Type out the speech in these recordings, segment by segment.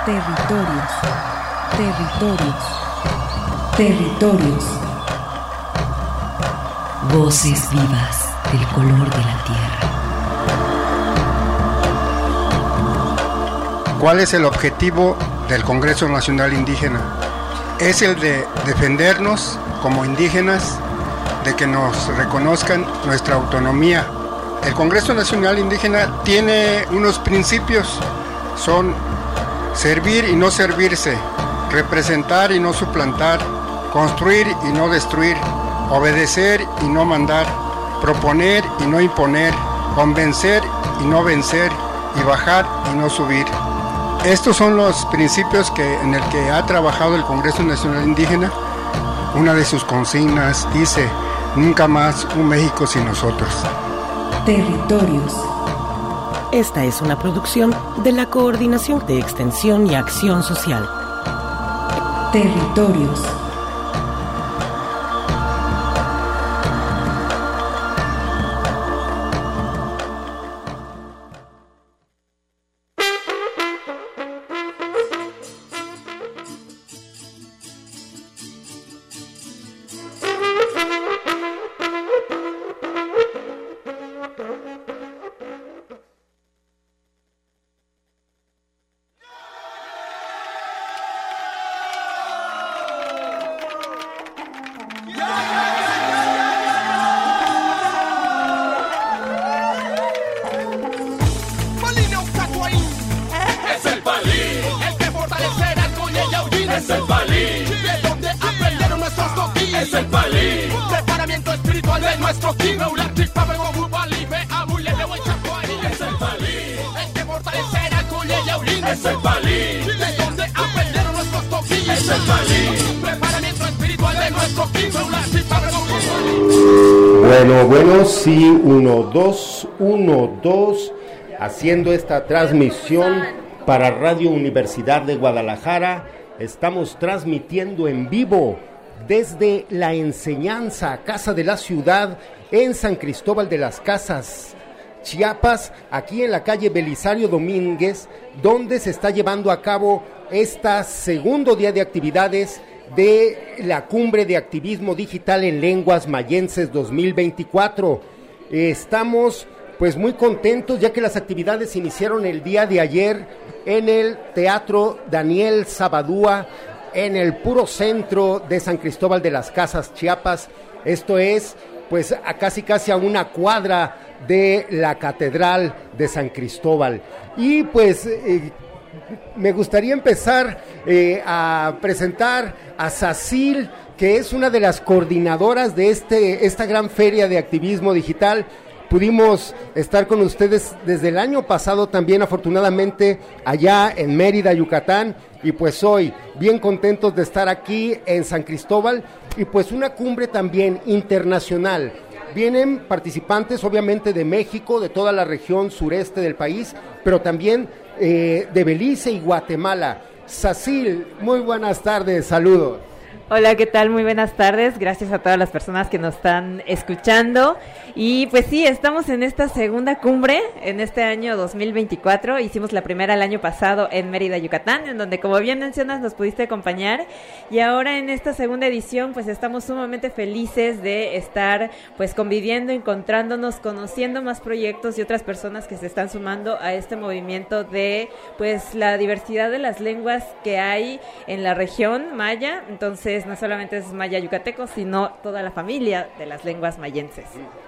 Territorios, territorios, territorios. Voces vivas del color de la tierra. ¿Cuál es el objetivo del Congreso Nacional Indígena? Es el de defendernos como indígenas, de que nos reconozcan nuestra autonomía. El Congreso Nacional Indígena tiene unos principios, son servir y no servirse, representar y no suplantar, construir y no destruir, obedecer y no mandar, proponer y no imponer, convencer y no vencer, y bajar y no subir. Estos son los principios en el que ha trabajado el Congreso Nacional Indígena. Una de sus consignas dice: nunca más un México sin nosotros. Territorios. Esta es una producción de la Coordinación de Extensión y Acción Social. Territorios. Bueno, sí, 1, 2, haciendo esta transmisión para Radio Universidad de Guadalajara. Estamos transmitiendo en vivo desde la Enseñanza, Casa de la Ciudad, en San Cristóbal de las Casas, Chiapas, aquí en la calle Belisario Domínguez, donde se está llevando a cabo este segundo día de actividades de la Cumbre de Activismo Digital en Lenguas Mayenses 2024. Estamos pues muy contentos, ya que las actividades se iniciaron el día de ayer en el Teatro Daniel Sabadúa, en el puro centro de San Cristóbal de las Casas, Chiapas. Esto es pues a casi a una cuadra de la Catedral de San Cristóbal. Y pues me gustaría empezar a presentar a Sacil, que es una de las coordinadoras de esta gran feria de activismo digital. Pudimos estar con ustedes desde el año pasado también, afortunadamente, allá en Mérida, Yucatán, y pues hoy bien contentos de estar aquí en San Cristóbal, y pues una cumbre también internacional. Vienen participantes obviamente de México, de toda la región sureste del país, pero también de Belice y Guatemala. Sacil, muy buenas tardes, saludos. Hola, ¿qué tal? Muy buenas tardes, gracias a todas las personas que nos están escuchando. Y pues sí, estamos en esta segunda cumbre en este año 2024. Hicimos la primera el año pasado en Mérida, Yucatán, en donde, como bien mencionas, nos pudiste acompañar. Y ahora en esta segunda edición pues estamos sumamente felices de estar pues conviviendo, encontrándonos, conociendo más proyectos y otras personas que se están sumando a este movimiento de pues la diversidad de las lenguas que hay en la región maya. Entonces no solamente es maya yucateco, sino toda la familia de las lenguas mayenses.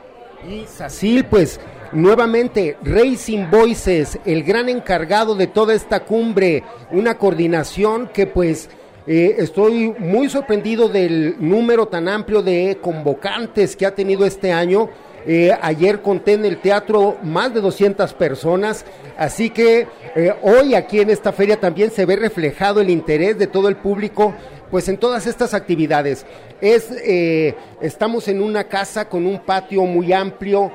Y Sacil, pues nuevamente Raising Voices, el gran encargado de toda esta cumbre, una coordinación que pues estoy muy sorprendido del número tan amplio de convocantes que ha tenido este año. Ayer conté en el teatro más de 200 personas, así que hoy aquí en esta feria también se ve reflejado el interés de todo el público pues en todas estas actividades. Estamos en una casa con un patio muy amplio,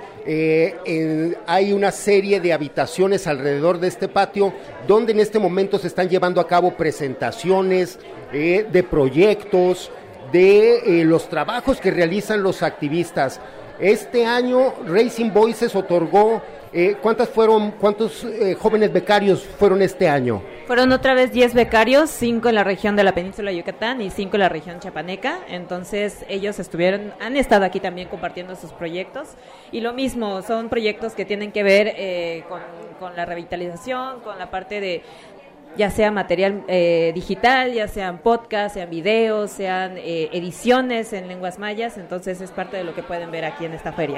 hay una serie de habitaciones alrededor de este patio, donde en este momento se están llevando a cabo presentaciones de proyectos, de los trabajos que realizan los activistas. Este año Raising Voices otorgó ¿cuántos jóvenes becarios fueron este año? Fueron otra vez 10 becarios, 5 en la región de la península de Yucatán y 5 en la región chiapaneca. Entonces ellos han estado aquí también compartiendo sus proyectos. Y lo mismo, son proyectos que tienen que ver con la revitalización, con la parte de ya sea material digital, ya sean podcasts, sean videos, sean ediciones en lenguas mayas. Entonces es parte de lo que pueden ver aquí en esta feria.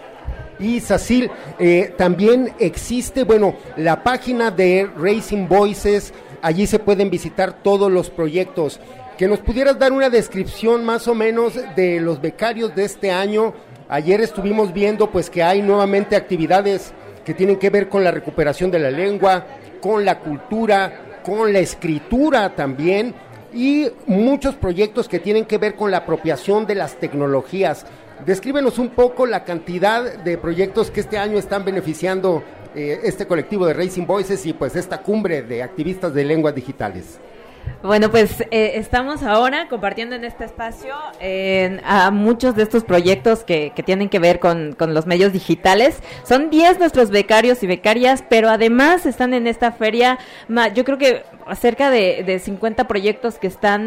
Y Sacil, también existe, la página de Raising Voices, allí se pueden visitar todos los proyectos. Que nos pudieras dar una descripción más o menos de los becarios de este año. Ayer estuvimos viendo pues que hay nuevamente actividades que tienen que ver con la recuperación de la lengua, con la cultura, con la escritura también, y muchos proyectos que tienen que ver con la apropiación de las tecnologías. Descríbenos un poco la cantidad de proyectos que este año están beneficiando este colectivo de Raising Voices y pues esta cumbre de activistas de lenguas digitales. Bueno, pues estamos ahora compartiendo en este espacio a muchos de estos proyectos que tienen que ver con los medios digitales. Son 10 nuestros becarios y becarias, pero además están en esta feria, yo creo que cerca de 50 proyectos que están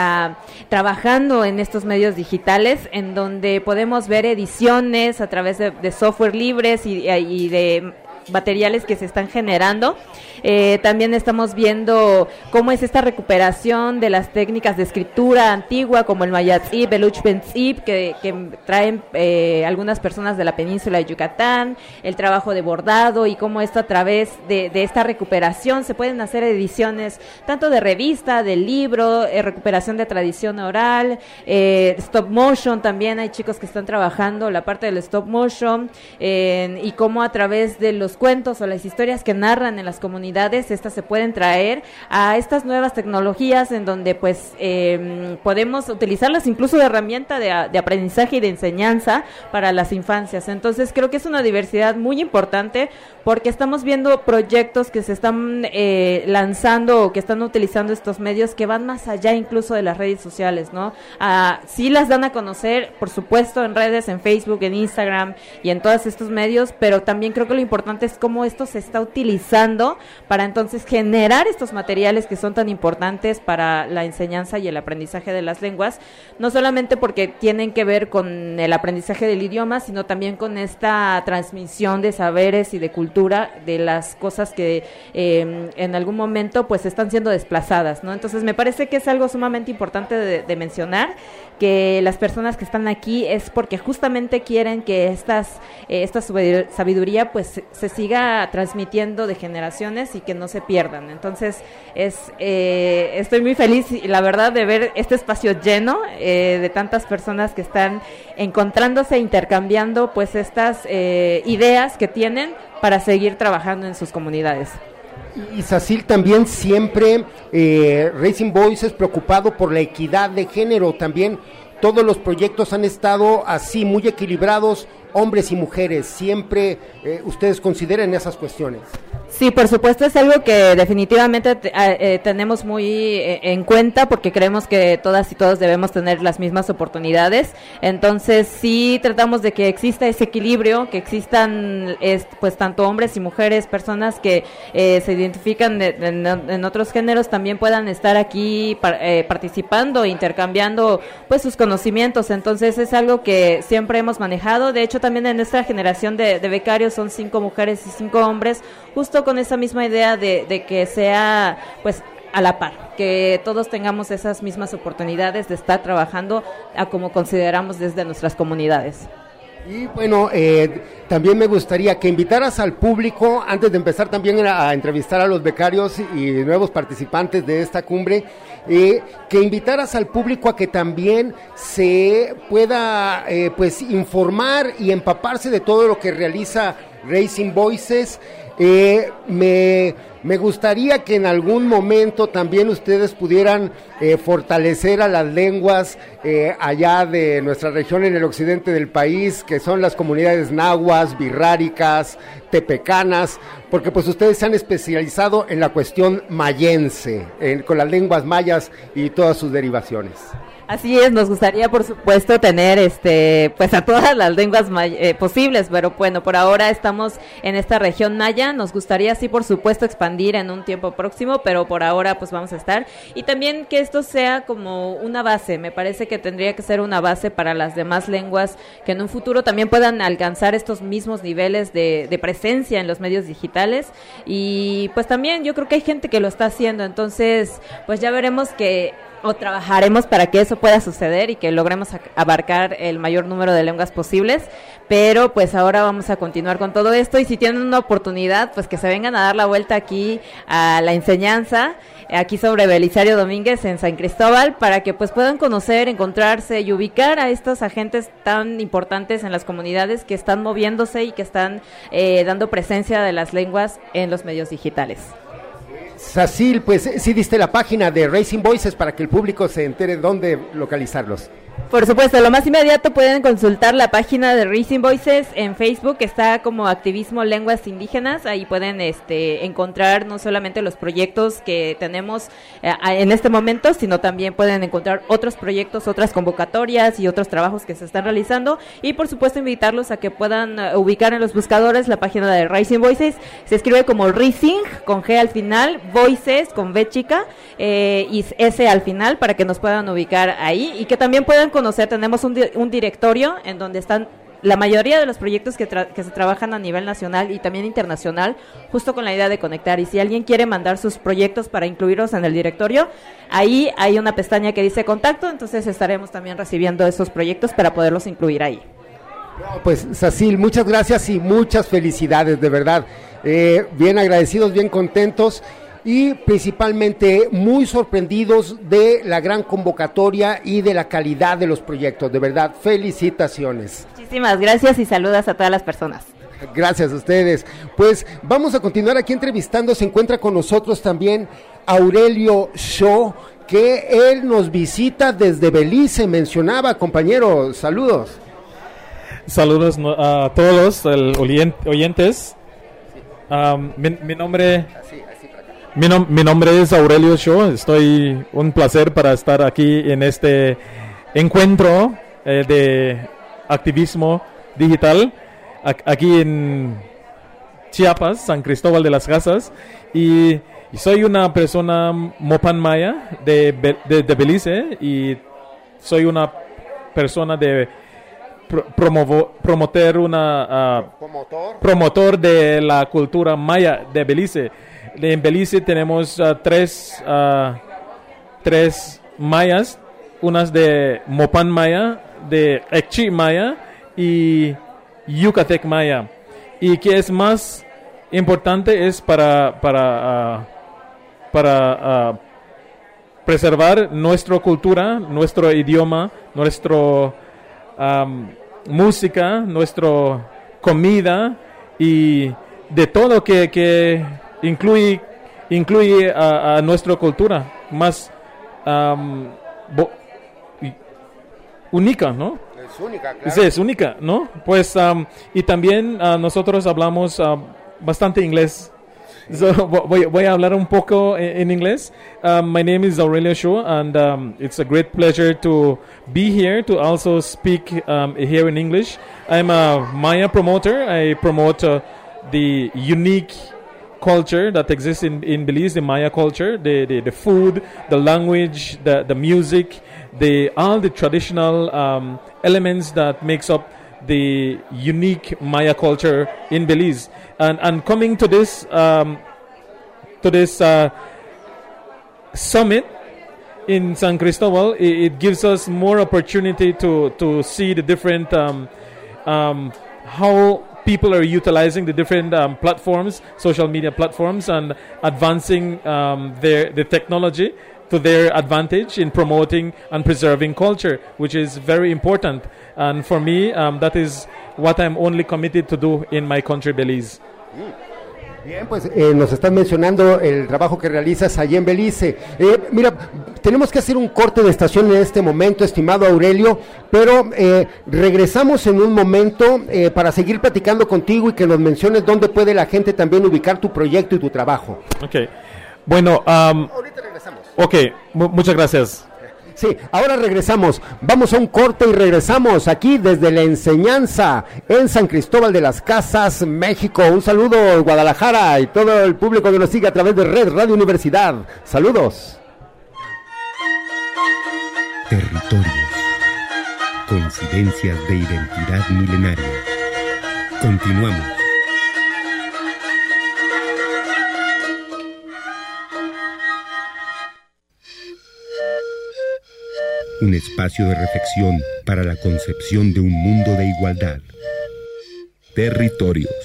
trabajando en estos medios digitales, en donde podemos ver ediciones a través de software libres y de materiales que se están generando. También estamos viendo cómo es esta recuperación de las técnicas de escritura antigua, como el Mayatzip, el Uchbentzip, que traen algunas personas de la península de Yucatán, el trabajo de bordado, y cómo esto a través de esta recuperación se pueden hacer ediciones tanto de revista, de libro, recuperación de tradición oral, stop motion. También hay chicos que están trabajando la parte del stop motion, y cómo a través de los cuentos o las historias que narran en las comunidades, estas se pueden traer a estas nuevas tecnologías, en donde pues podemos utilizarlas incluso de herramienta de aprendizaje y de enseñanza para las infancias. Entonces creo que es una diversidad muy importante, porque estamos viendo proyectos que se están lanzando o que están utilizando estos medios que van más allá incluso de las redes sociales, ¿no? Sí las dan a conocer, por supuesto, en redes, en Facebook, en Instagram y en todos estos medios, pero también creo que lo importante es cómo esto se está utilizando para entonces generar estos materiales que son tan importantes para la enseñanza y el aprendizaje de las lenguas, no solamente porque tienen que ver con el aprendizaje del idioma, sino también con esta transmisión de saberes y de cultura de las cosas que en algún momento pues están siendo desplazadas, ¿no? Entonces me parece que es algo sumamente importante de mencionar, que las personas que están aquí es porque justamente quieren que esta sabiduría pues se siga transmitiendo de generaciones y que no se pierdan. Entonces estoy muy feliz, la verdad, de ver este espacio lleno de tantas personas que están encontrándose, intercambiando pues estas ideas que tienen para seguir trabajando en sus comunidades. Y Sacil, también siempre Raising Voices preocupado por la equidad de género. También todos los proyectos han estado así, muy equilibrados, hombres y mujeres. Siempre ustedes consideran esas cuestiones. Sí, por supuesto, es algo que definitivamente tenemos muy en cuenta, porque creemos que todas y todos debemos tener las mismas oportunidades. Entonces sí tratamos de que exista ese equilibrio, que existan pues tanto hombres y mujeres, personas que se identifican en otros géneros, también puedan estar aquí participando, intercambiando pues sus conocimientos. Entonces es algo que siempre hemos manejado. De hecho, también en esta generación de becarios son 5 mujeres y 5 hombres, justo con esa misma idea de que sea pues a la par, que todos tengamos esas mismas oportunidades de estar trabajando a como consideramos desde nuestras comunidades. Y bueno, también me gustaría que invitaras al público, antes de empezar también a entrevistar a los becarios y nuevos participantes de esta cumbre, que invitaras al público a que también se pueda pues informar y empaparse de todo lo que realiza Raising Voices. Me Me gustaría que en algún momento también ustedes pudieran fortalecer a las lenguas allá de nuestra región en el occidente del país, que son las comunidades nahuas, birráricas, tepecanas, porque pues ustedes se han especializado en la cuestión mayense, con las lenguas mayas y todas sus derivaciones. Así es, nos gustaría por supuesto tener pues a todas las lenguas posibles, pero bueno, por ahora estamos en esta región maya, nos gustaría sí por supuesto expandir en un tiempo próximo, pero por ahora pues vamos a estar, y también que esto sea como una base, me parece que tendría que ser una base para las demás lenguas que en un futuro también puedan alcanzar estos mismos niveles de presencia en los medios digitales, y pues también yo creo que hay gente que lo está haciendo, entonces pues ya veremos o trabajaremos para que eso pueda suceder y que logremos abarcar el mayor número de lenguas posibles, pero pues ahora vamos a continuar con todo esto, y si tienen una oportunidad, pues que se vengan a dar la vuelta aquí a la enseñanza, aquí sobre Belisario Domínguez en San Cristóbal, para que pues puedan conocer, encontrarse y ubicar a estos agentes tan importantes en las comunidades que están moviéndose y que están dando presencia de las lenguas en los medios digitales. Sacil, pues sí diste la página de Raising Voices para que el público se entere dónde localizarlos. Por supuesto, lo más inmediato pueden consultar la página de Raising Voices en Facebook, está como Activismo Lenguas Indígenas, ahí pueden encontrar no solamente los proyectos que tenemos en este momento, sino también pueden encontrar otros proyectos, otras convocatorias y otros trabajos que se están realizando, y por supuesto invitarlos a que puedan ubicar en los buscadores la página de Raising Voices, se escribe como Rising con G al final, Voices con V chica y S al final, para que nos puedan ubicar ahí y que también puedan conocer, tenemos un directorio en donde están la mayoría de los proyectos que se trabajan a nivel nacional y también internacional, justo con la idea de conectar, y si alguien quiere mandar sus proyectos para incluirlos en el directorio, ahí hay una pestaña que dice contacto, entonces estaremos también recibiendo esos proyectos para poderlos incluir ahí. Pues Sacil, muchas gracias y muchas felicidades, de verdad, bien agradecidos, bien contentos, y principalmente muy sorprendidos de la gran convocatoria y de la calidad de los proyectos. De verdad, felicitaciones. Muchísimas gracias y saludos a todas las personas. Gracias a ustedes. Pues vamos a continuar aquí entrevistando. Se encuentra con nosotros también Aurelio Shaw, que él nos visita desde Belice, mencionaba, compañero. Saludos. Saludos a todos los oyentes. Mi nombre es Aurelio Shaw. Estoy un placer para estar aquí en este encuentro de activismo digital aquí en Chiapas, San Cristóbal de las Casas, y soy una persona Mopan Maya de Belice, y soy una persona de promotor de la cultura maya de Belice. En Belice tenemos tres mayas, unas de Mopan Maya, de Ekchi Maya y Yucatec Maya. Y que es más importante es para preservar nuestra cultura, nuestro idioma, nuestra música, nuestra comida y de todo que incluye a nuestra cultura más única, ¿no? Es única, claro. Sí, es única, ¿no? Pues, y también nosotros hablamos bastante inglés. So, voy a hablar un poco en inglés. My name is Aurelio Shaw, and it's a great pleasure to be here to also speak here in English. I'm a Maya promoter. I promote the unique culture that exists in Belize, the Maya culture, the food, the language, the music, all the traditional elements that makes up the unique Maya culture in Belize. And coming to this summit in San Cristobal, it gives us more opportunity to see the different how people are utilizing the different platforms, social media platforms, and advancing the technology to their advantage in promoting and preserving culture, which is very important. And for me, that is what I'm only committed to do in my country, Belize. Bien, pues nos estás mencionando el trabajo que realizas allí en Belice. Mira, tenemos que hacer un corte de estación en este momento, estimado Aurelio, pero regresamos en un momento para seguir platicando contigo y que nos menciones dónde puede la gente también ubicar tu proyecto y tu trabajo. Ok, bueno, ahorita regresamos. Ok, muchas gracias. Sí, ahora regresamos, vamos a un corte y regresamos aquí desde La Enseñanza en San Cristóbal de las Casas, México. Un saludo Guadalajara y todo el público que nos sigue a través de Red Radio Universidad. Saludos. Territorios, coincidencias de identidad milenaria. Continuamos. Un espacio de reflexión para la concepción de un mundo de igualdad. Territorios.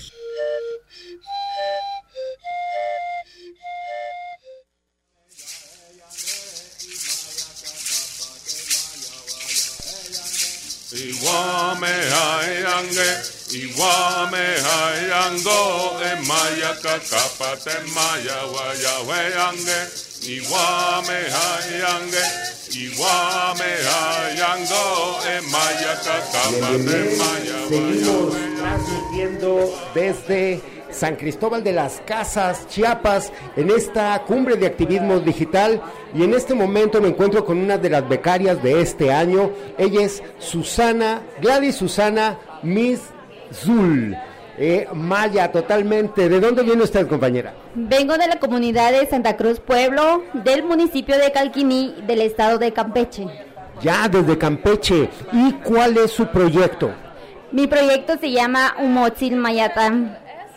Iguame hayange, iguame hayango, emaya kakapate maya guayahueyange. Iguame hayange, iguame hayango, emaya kakapate maya Seguimos transmitiendo desde San Cristóbal de las Casas, Chiapas, en esta cumbre de activismo digital, y en este momento me encuentro con una de las becarias de este año. Ella es Gladys Susana Mizul. Maya, totalmente. ¿De dónde viene usted, compañera? Vengo de la comunidad de Santa Cruz Pueblo, del municipio de Calquiní, del estado de Campeche. Ya, desde Campeche. ¿Y cuál es su proyecto? Mi proyecto se llama Umotzil Mayatán.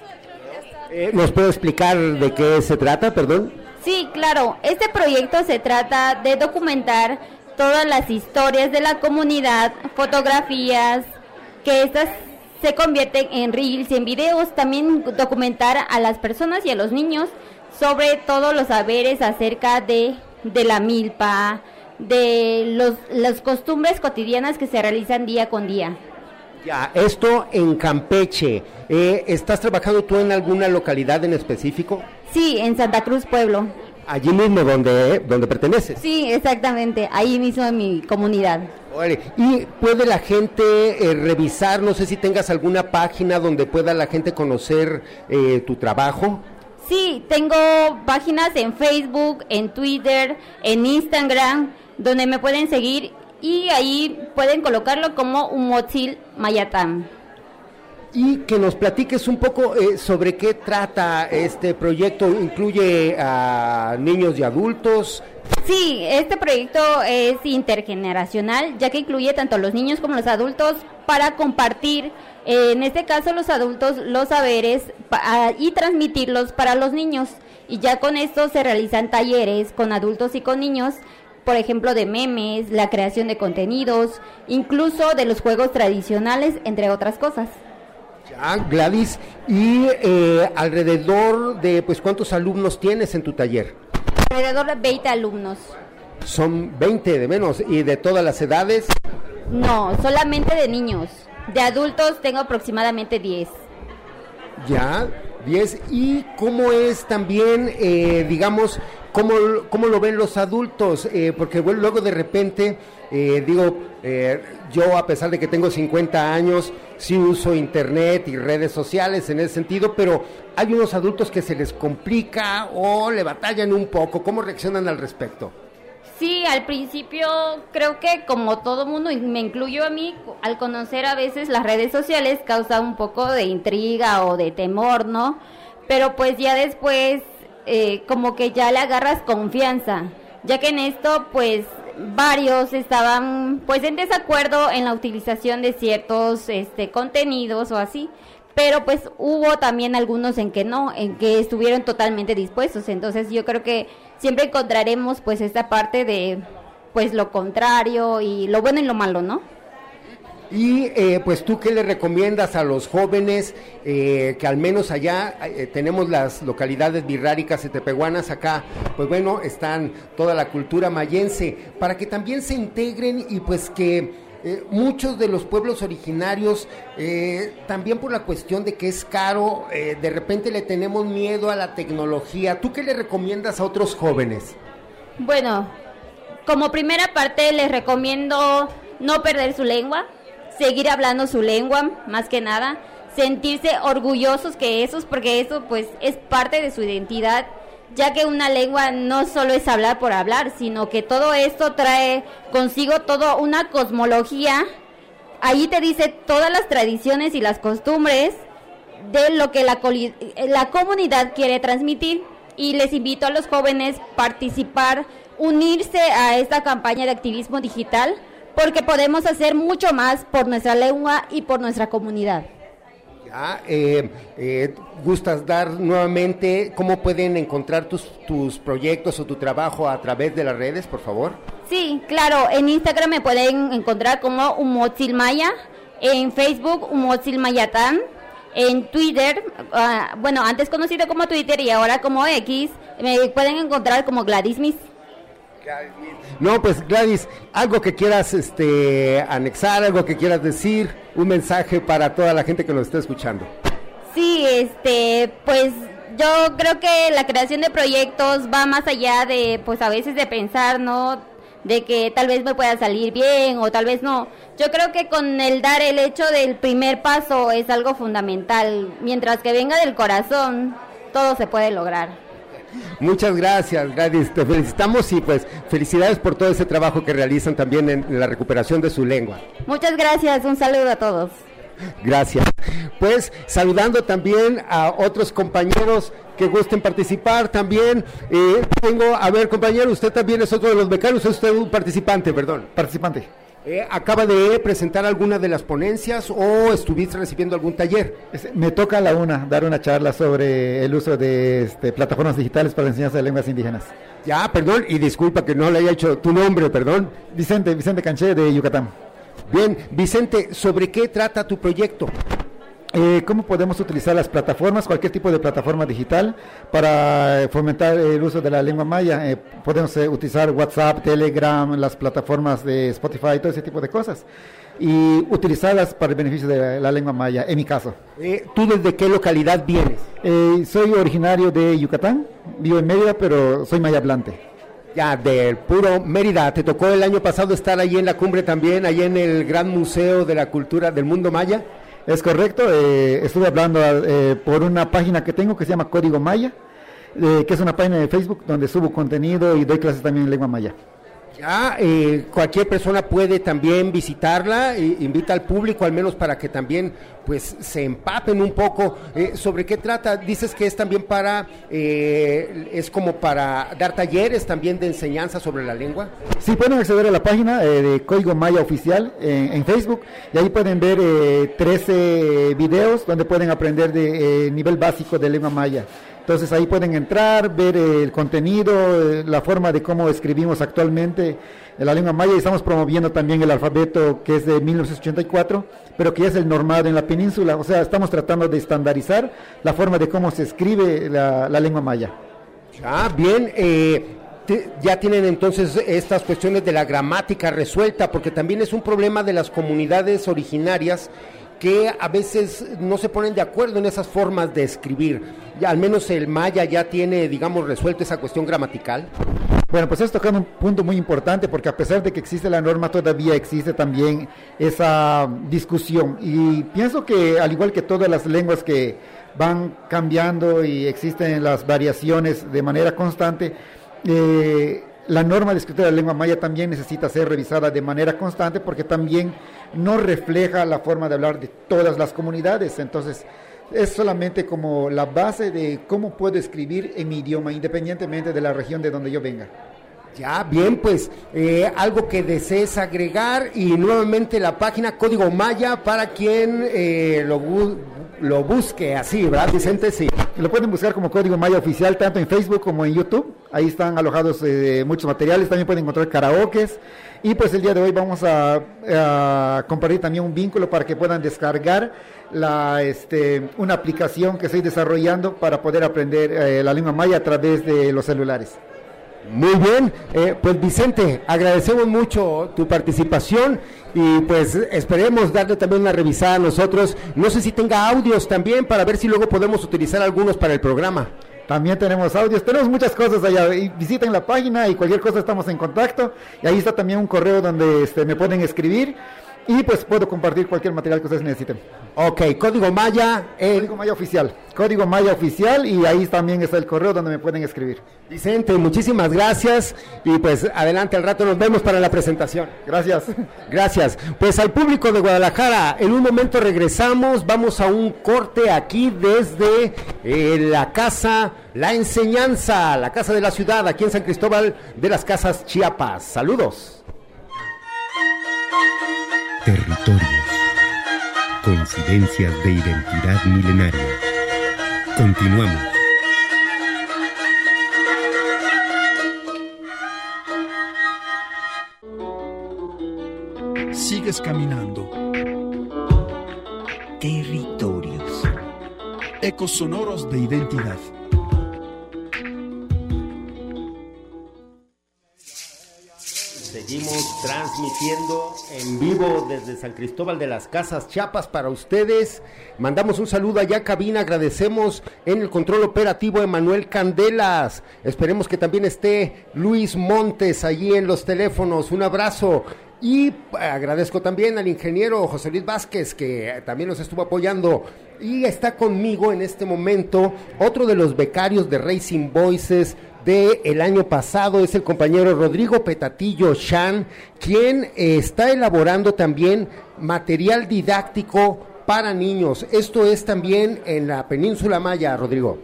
¿Nos puede explicar de qué se trata, perdón? Sí, claro. Este proyecto se trata de documentar todas las historias de la comunidad, fotografías, que estas se convierten en reels y en videos. También documentar a las personas y a los niños sobre todos los saberes acerca de la milpa, de las costumbres cotidianas que se realizan día con día. Ya, esto en Campeche. ¿Estás trabajando tú en alguna localidad en específico? Sí, en Santa Cruz Pueblo. Allí mismo donde perteneces. Sí, exactamente, ahí mismo en mi comunidad. Vale. ¿Y puede la gente revisar, no sé si tengas alguna página donde pueda la gente conocer tu trabajo? Sí, tengo páginas en Facebook, en Twitter, en Instagram, donde me pueden seguir y ahí pueden colocarlo como Umotzil Mayatán. Y que nos platiques un poco sobre qué trata este proyecto. ¿Incluye a niños y adultos? Sí, este proyecto es intergeneracional, ya que incluye tanto los niños como los adultos para compartir, en este caso los adultos, los saberes y transmitirlos para los niños. Y ya con esto se realizan talleres con adultos y con niños, por ejemplo, de memes, la creación de contenidos, incluso de los juegos tradicionales, entre otras cosas. Ya, Gladys, y alrededor de, pues, ¿cuántos alumnos tienes en tu taller? Alrededor de 20 alumnos. Son 20 de menos, ¿y de todas las edades? No, solamente de niños. De adultos tengo aproximadamente 10. Ya, 10. ¿Y cómo es también, digamos, cómo lo ven los adultos? Porque bueno, luego de repente, yo a pesar de que tengo 50 años, sí uso internet y redes sociales en ese sentido, pero hay unos adultos que se les complica o le batallan un poco. ¿Cómo reaccionan al respecto? Sí, al principio creo que como todo mundo, y me incluyo a mí, al conocer a veces las redes sociales causa un poco de intriga o de temor, ¿no? Pero pues ya después como que ya le agarras confianza, ya que en esto pues varios estaban pues en desacuerdo en la utilización de ciertos contenidos o así, pero pues hubo también algunos en que no, en que estuvieron totalmente dispuestos. Entonces yo creo que siempre encontraremos pues esta parte de pues lo contrario y lo bueno y lo malo, ¿no? Y pues tú, ¿qué le recomiendas a los jóvenes que al menos allá tenemos las localidades birráricas y tepehuanas? Acá pues bueno, están toda la cultura mayense, para que también se integren y pues que muchos de los pueblos originarios, también por la cuestión de que es caro, de repente le tenemos miedo a la tecnología. ¿Tú qué le recomiendas a otros jóvenes? Bueno, como primera parte les recomiendo no perder su lengua, seguir hablando su lengua, más que nada, sentirse orgullosos porque eso pues es parte de su identidad, ya que una lengua no solo es hablar por hablar, sino que todo esto trae consigo toda una cosmología. Ahí te dice todas las tradiciones y las costumbres de lo que la comunidad quiere transmitir, y les invito a los jóvenes participar, unirse a esta campaña de activismo digital, porque podemos hacer mucho más por nuestra lengua y por nuestra comunidad. ¿Gustas dar nuevamente cómo pueden encontrar tus proyectos o tu trabajo a través de las redes, por favor? Sí, claro, en Instagram me pueden encontrar como Umotzil Maya, en Facebook Umotzil Mayatán, en Twitter, antes conocido como Twitter y ahora como X, me pueden encontrar como Gladys Miss. No, pues Gladys, algo que quieras anexar, algo que quieras decir, un mensaje para toda la gente que nos está escuchando. Sí, pues yo creo que la creación de proyectos va más allá de, pues a veces de pensar, ¿no? De que tal vez me pueda salir bien o tal vez no. Yo creo que con el hecho del primer paso es algo fundamental. Mientras que venga del corazón, todo se puede lograr. Muchas gracias, Gladys, te felicitamos y pues felicidades por todo ese trabajo que realizan también en la recuperación de su lengua. Muchas gracias, un saludo a todos. Gracias. Pues saludando también a otros compañeros que gusten participar también. A ver, compañero, usted también es otro de los becarios, es usted un participante, perdón. Participante. ¿Acaba de presentar alguna de las ponencias o estuviste recibiendo algún taller? Me toca dar una charla sobre el uso de plataformas digitales para la enseñanza de lenguas indígenas. Ya, perdón, y disculpa que no le haya hecho tu nombre, perdón. Vicente Canché, de Yucatán. Bien, Vicente, ¿sobre qué trata tu proyecto? ¿Cómo podemos utilizar las plataformas, cualquier tipo de plataforma digital, para fomentar el uso de la lengua maya? Podemos utilizar WhatsApp, Telegram, las plataformas de Spotify, todo ese tipo de cosas, y utilizarlas para el beneficio de la lengua maya, en mi caso. ¿Tú desde qué localidad vienes? Soy originario de Yucatán, vivo en Mérida, pero soy maya hablante. Ya, del puro Mérida. ¿Te tocó el año pasado estar allí en la cumbre también, allí en el Gran Museo de la Cultura del Mundo Maya? Es correcto, estuve hablando por una página que tengo que se llama Código Maya, que es una página de Facebook donde subo contenido y doy clases también en lengua maya. Ya, cualquier persona puede también visitarla, invita al público al menos para que también pues se empapen un poco sobre qué trata. Dices que es también es como para dar talleres también de enseñanza sobre la lengua. Sí, pueden acceder a la página de Código Maya Oficial en Facebook, y ahí pueden ver 13 videos donde pueden aprender de nivel básico de lengua maya. Entonces ahí pueden entrar, ver el contenido, la forma de cómo escribimos actualmente en la lengua maya, y estamos promoviendo también el alfabeto que es de 1984, pero que es el normado en la península. O sea, estamos tratando de estandarizar la forma de cómo se escribe la lengua maya. Ah, bien, ya tienen entonces estas cuestiones de la gramática resuelta, porque también es un problema de las comunidades originarias que a veces no se ponen de acuerdo en esas formas de escribir. Ya, al menos el maya ya tiene, digamos, resuelto esa cuestión gramatical. Bueno, pues has tocado un punto muy importante, porque a pesar de que existe la norma, todavía existe también esa discusión. Y pienso que, al igual que todas las lenguas que van cambiando y existen las variaciones de manera constante, la norma de escritura de la lengua maya también necesita ser revisada de manera constante, porque también no refleja la forma de hablar de todas las comunidades. Entonces es solamente como la base de cómo puedo escribir en mi idioma, independientemente de la región de donde yo venga. Ya, bien, pues algo que desees agregar, y nuevamente la página Código Maya para quien lo busque así, ¿verdad, Vicente? Sí. Lo pueden buscar como Código Maya Oficial, tanto en Facebook como en YouTube. Ahí están alojados muchos materiales, también pueden encontrar karaokes. Y pues el día de hoy vamos a compartir también un vínculo para que puedan descargar una aplicación que estoy desarrollando para poder aprender la lengua maya a través de los celulares. Muy bien, pues Vicente, agradecemos mucho tu participación y pues esperemos darle también una revisada a nosotros. No sé si tenga audios también para ver si luego podemos utilizar algunos para el programa. También tenemos audios, tenemos muchas cosas allá, y visiten la página y cualquier cosa estamos en contacto, y ahí está también un correo donde me pueden escribir y pues puedo compartir cualquier material que ustedes necesiten. Ok, Código Maya. Código Maya oficial, y ahí también está el correo donde me pueden escribir. Vicente, muchísimas gracias y pues adelante, al rato nos vemos para la presentación. Gracias. Gracias. Pues al público de Guadalajara, en un momento regresamos, vamos a un corte aquí desde la casa La Enseñanza, la casa de la ciudad, aquí en San Cristóbal de las Casas, Chiapas. Saludos. Territorios. Coincidencias de identidad milenaria. Continuamos. Sigues caminando. Territorios. Ecos sonoros de identidad. Seguimos transmitiendo en vivo desde San Cristóbal de las Casas, Chiapas, para ustedes. Mandamos un saludo allá a cabina, agradecemos en el control operativo a Emanuel Candelas. Esperemos que también esté Luis Montes allí en los teléfonos. Un abrazo. Y agradezco también al ingeniero José Luis Vázquez, que también nos estuvo apoyando. Y está conmigo en este momento otro de los becarios de Raising Voices del año pasado, es el compañero Rodrigo Petatillo Shan, quien está elaborando también material didáctico para niños. Esto es también en la Península Maya, Rodrigo.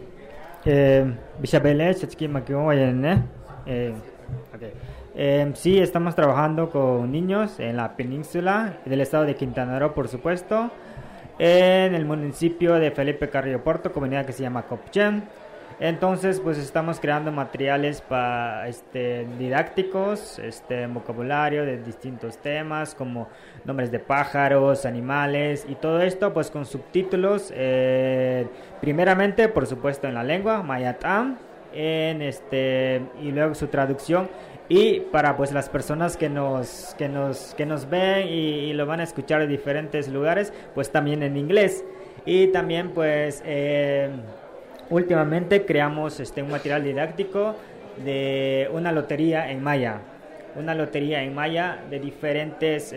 Sí, estamos trabajando con niños en la península del estado de Quintana Roo, por supuesto, en el municipio de Felipe Carrillo Puerto, comunidad que se llama Copchen. Entonces, pues estamos creando materiales didácticos, vocabulario de distintos temas como nombres de pájaros, animales y todo esto, pues con subtítulos, primeramente, por supuesto, en la lengua Mayatán, y luego su traducción. Y para pues las personas que nos ven y lo van a escuchar de diferentes lugares, pues también en inglés. Y también pues últimamente creamos un material didáctico de una lotería en maya. Una lotería en maya de diferentes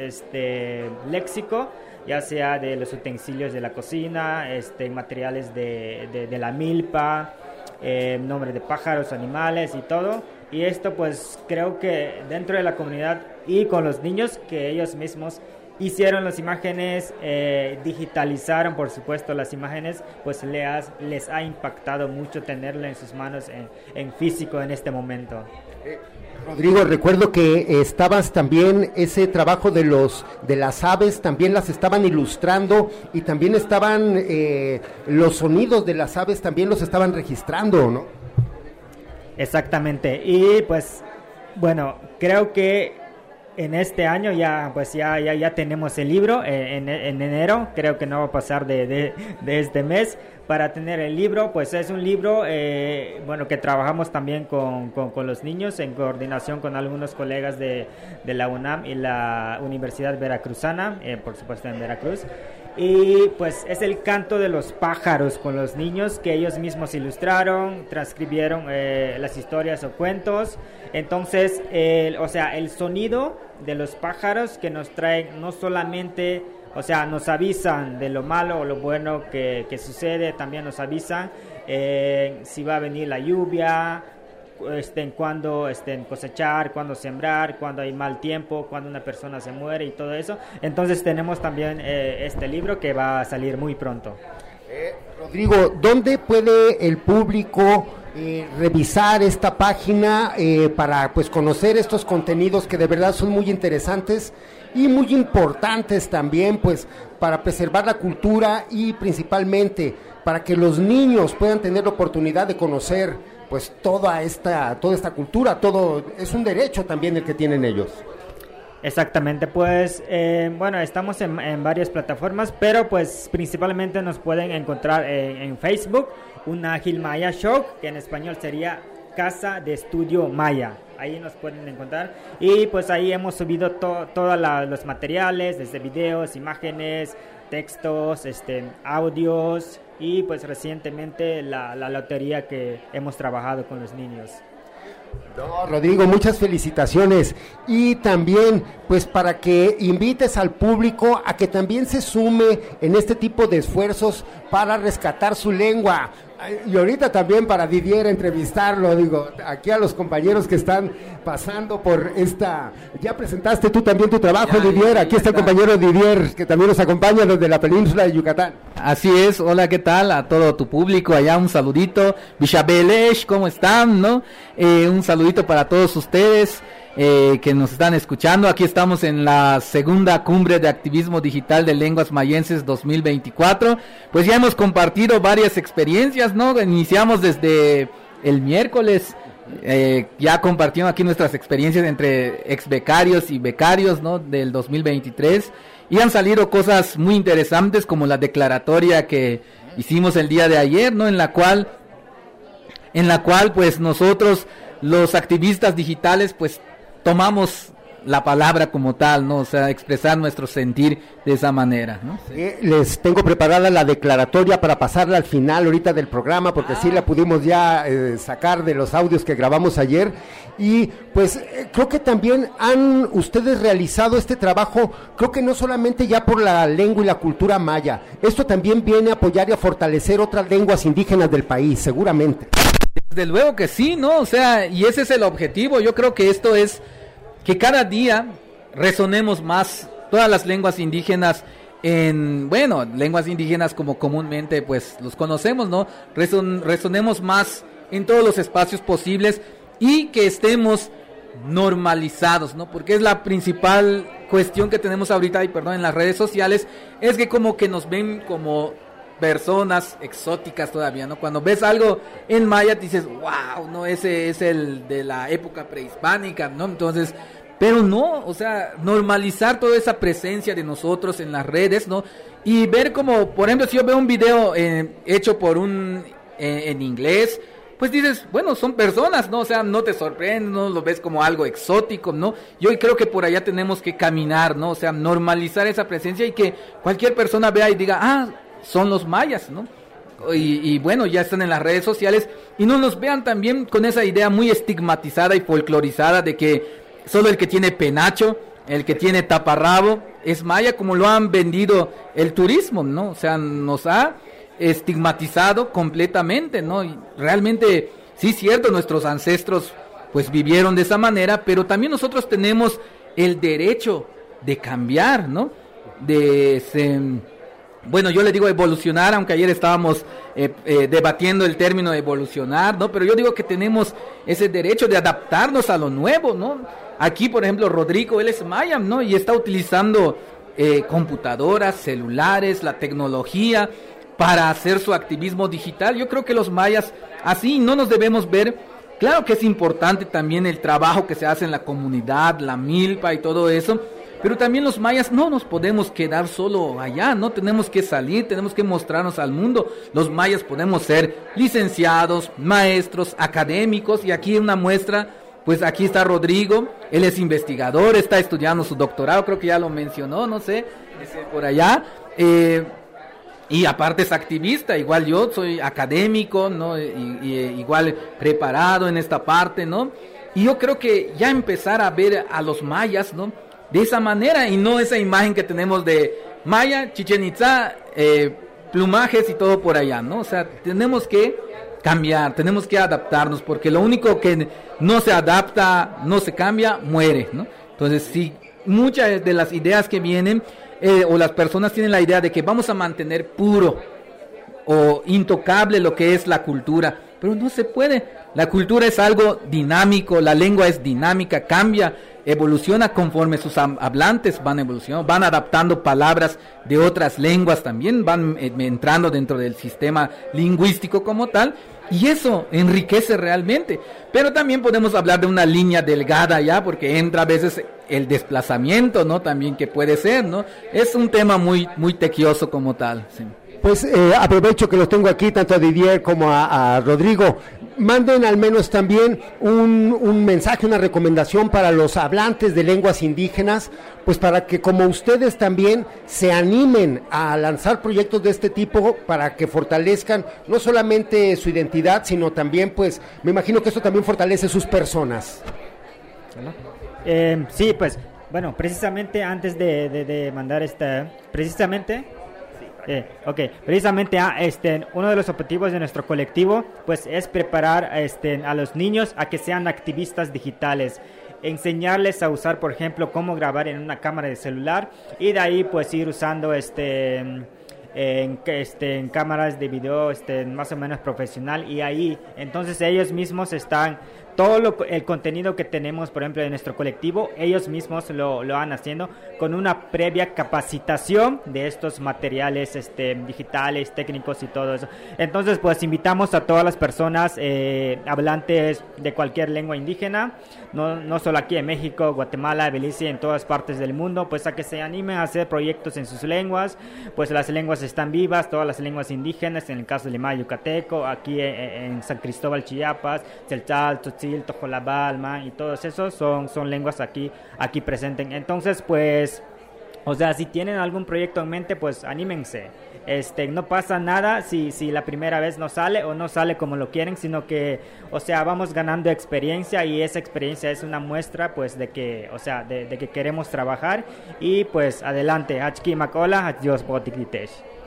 léxico, ya sea de los utensilios de la cocina, materiales de la milpa, nombres de pájaros, animales y todo. Y esto pues creo que dentro de la comunidad y con los niños, que ellos mismos hicieron las imágenes, digitalizaron por supuesto las imágenes, pues les ha impactado mucho tenerlo en sus manos en físico en este momento. Rodrigo, recuerdo que estabas también, ese trabajo de las aves, también las estaban ilustrando y también estaban los sonidos de las aves, también los estaban registrando, ¿no? Exactamente, y pues bueno, creo que en este año ya tenemos el libro en enero, creo que no va a pasar de este mes para tener el libro. Pues es un libro que trabajamos también con los niños en coordinación con algunos colegas de la UNAM y la Universidad Veracruzana, por supuesto en Veracruz. Y pues es el canto de los pájaros con los niños, que ellos mismos ilustraron, transcribieron las historias o cuentos. Entonces, el sonido de los pájaros que nos traen no solamente, nos avisan de lo malo o lo bueno que sucede, también nos avisan si va a venir la lluvia, cuando cosechar, cuando sembrar, cuando hay mal tiempo, cuando una persona se muere y todo eso. Entonces tenemos también este libro que va a salir muy pronto. Rodrigo, ¿dónde puede el público revisar esta página para pues conocer estos contenidos que de verdad son muy interesantes y muy importantes también, pues para preservar la cultura y principalmente para que los niños puedan tener la oportunidad de conocer pues toda esta cultura? Todo es un derecho también el que tienen ellos. Exactamente, pues estamos en varias plataformas, pero pues principalmente nos pueden encontrar en Facebook, una Gilmaya Show, que en español sería Casa de Estudio Maya. Ahí nos pueden encontrar. Y pues ahí hemos subido todos los materiales, desde videos, imágenes, textos, audios y pues recientemente la lotería que hemos trabajado con los niños. No, Rodrigo, muchas felicitaciones. Y también, pues para que invites al público a que también se sume en este tipo de esfuerzos para rescatar su lengua. Y ahorita también para Didier entrevistarlo, digo, aquí a los compañeros que están pasando por esta... Ya presentaste tú también tu trabajo, Didier, aquí está el compañero Didier, que también nos acompaña desde la península de Yucatán. Así es, hola, ¿qué tal? A todo tu público allá, un saludito. Bishabelesh, ¿cómo están? ¿No? Un saludito para todos ustedes que nos están escuchando. Aquí estamos en la segunda cumbre de activismo digital de lenguas mayenses 2024. Pues ya hemos compartido varias experiencias, ¿no? Iniciamos desde el miércoles, ya compartimos aquí nuestras experiencias entre ex becarios y becarios, ¿no? Del 2023, y han salido cosas muy interesantes como la declaratoria que hicimos el día de ayer, ¿no? En la cual pues nosotros los activistas digitales pues tomamos la palabra como tal, ¿no? O sea, expresar nuestro sentir de esa manera, ¿no? Sí. Les tengo preparada la declaratoria para pasarla al final ahorita del programa, porque sí la pudimos ya sacar de los audios que grabamos ayer. Y pues creo que también han ustedes realizado este trabajo, creo que no solamente ya por la lengua y la cultura maya, esto también viene a apoyar y a fortalecer otras lenguas indígenas del país, seguramente. Desde luego que sí, ¿no? O sea, y ese es el objetivo. Yo creo que esto es que cada día resonemos más todas las lenguas indígenas lenguas indígenas como comúnmente pues los conocemos, ¿no? Resonemos más en todos los espacios posibles y que estemos normalizados, ¿no? Porque es la principal cuestión que tenemos ahorita, en las redes sociales, es que como que nos ven como personas exóticas todavía, ¿no? Cuando ves algo en maya dices, wow, no, ese es el de la época prehispánica, ¿no? Entonces, pero no, o sea, normalizar toda esa presencia de nosotros en las redes, ¿no? Y ver como, por ejemplo, si yo veo un video hecho por en inglés, pues dices, bueno, son personas, ¿no? O sea, no te sorprende, no lo ves como algo exótico, ¿no? Yo creo que por allá tenemos que caminar, ¿no? O sea, normalizar esa presencia y que cualquier persona vea y diga, son los mayas, ¿no? Y bueno, ya están en las redes sociales y no nos vean también con esa idea muy estigmatizada y folclorizada de que solo el que tiene penacho, el que tiene taparrabo es maya, como lo han vendido el turismo, ¿no? O sea, nos ha estigmatizado completamente, ¿no? Y realmente, sí, cierto, nuestros ancestros pues vivieron de esa manera, pero también nosotros tenemos el derecho de cambiar, ¿no? Bueno, yo le digo evolucionar, aunque ayer estábamos debatiendo el término evolucionar, ¿no? Pero yo digo que tenemos ese derecho de adaptarnos a lo nuevo, ¿no? Aquí, por ejemplo, Rodrigo, él es maya, ¿no? Y está utilizando computadoras, celulares, la tecnología para hacer su activismo digital. Yo creo que los mayas así no nos debemos ver. Claro que es importante también el trabajo que se hace en la comunidad, la milpa y todo eso, pero también los mayas no nos podemos quedar solo allá, no tenemos que salir, tenemos que mostrarnos al mundo. Los mayas podemos ser licenciados, maestros, académicos, y aquí una muestra, pues aquí está Rodrigo, él es investigador, está estudiando su doctorado, creo que ya lo mencionó, no sé, por allá, y aparte es activista, igual yo soy académico, ¿no? Y igual preparado en esta parte, ¿no? Y yo creo que ya empezar a ver a los mayas, ¿no? De esa manera, y no esa imagen que tenemos de Maya, Chichén Itzá, plumajes y todo por allá, ¿no? O sea, tenemos que cambiar, tenemos que adaptarnos, porque lo único que no se adapta, no se cambia, muere, ¿no? Entonces, si muchas de las ideas que vienen, o las personas tienen la idea de que vamos a mantener puro o intocable lo que es la cultura, pero no se puede. La cultura es algo dinámico, la lengua es dinámica, cambia, evoluciona conforme sus hablantes van evolucionando, van adaptando palabras de otras lenguas también, van entrando dentro del sistema lingüístico como tal, y eso enriquece realmente. Pero también podemos hablar de una línea delgada ya, porque entra a veces el desplazamiento, ¿no? También que puede ser, ¿no? Es un tema muy, muy tequioso como tal, sí. Pues aprovecho que los tengo aquí, tanto a Didier como a Rodrigo. manden al menos también un mensaje, una recomendación para los hablantes de lenguas indígenas, pues para que como ustedes también se animen a lanzar proyectos de este tipo para que fortalezcan no solamente su identidad, sino también, pues, me imagino que esto también fortalece sus personas. Sí, pues, bueno, precisamente antes de mandar precisamente uno de los objetivos de nuestro colectivo pues es preparar a los niños a que sean activistas digitales, enseñarles a usar, por ejemplo, cómo grabar en una cámara de celular y de ahí pues ir usando en cámaras de video más o menos profesional, y ahí entonces ellos mismos están el contenido que tenemos, por ejemplo, de nuestro colectivo, ellos mismos lo van haciendo con una previa capacitación de estos materiales digitales, técnicos y todo eso. Entonces, pues invitamos a todas las personas hablantes de cualquier lengua indígena, no solo aquí en México, Guatemala, Belice, en todas partes del mundo, pues a que se animen a hacer proyectos en sus lenguas. Pues las lenguas están vivas, todas las lenguas indígenas, en el caso de Lima, Yucateco, aquí en San Cristóbal, Chiapas, Chelchal, Tzotzil, Tojolabal, y todos esos son lenguas aquí presentes. Entonces, pues, o sea, si tienen algún proyecto en mente, pues anímense. No pasa nada si la primera vez no sale o no sale como lo quieren, sino que, o sea, vamos ganando experiencia, y esa experiencia es una muestra, pues, de que, o sea, de que queremos trabajar, y pues adelante. Hachki Makola, Hachdios Botikritesh.